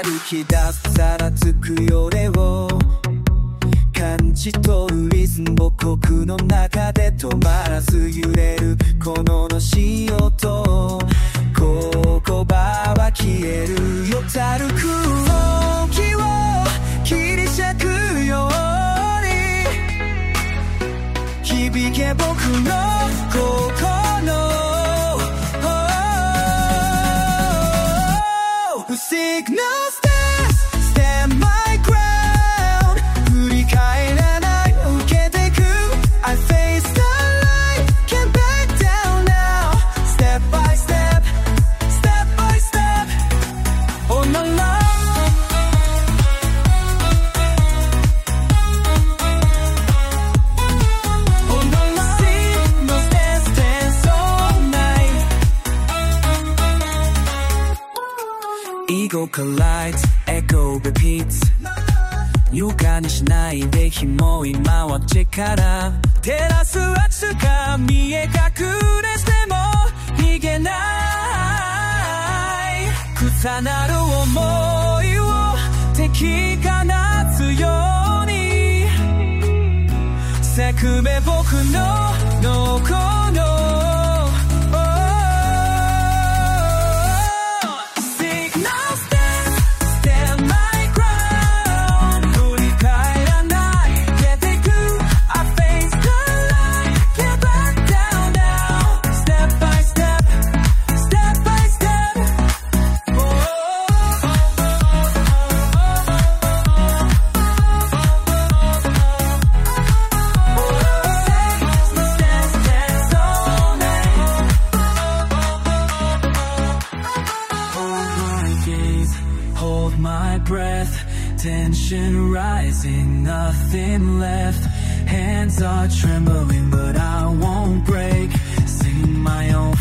歩き出すざらつく夜を感じ取るリズム母国の中で止まらず揺れるこののし音ここばは消えるよたる空気を切り裂くように響け僕の心Signal stairs, stand my ground 振り返らない受けてく I face the light, can't back down now Step by step, step by step On my love On my love Signal stairs, dance all night Ego collides, echo repeats 予感にしないで火も今は力照らす圧が見え隠れしても逃げない重なる想いを敵がなつように叫べ僕のこのHold my breath, tension rising, nothing left. Hands are trembling, but I won't break. Sing my own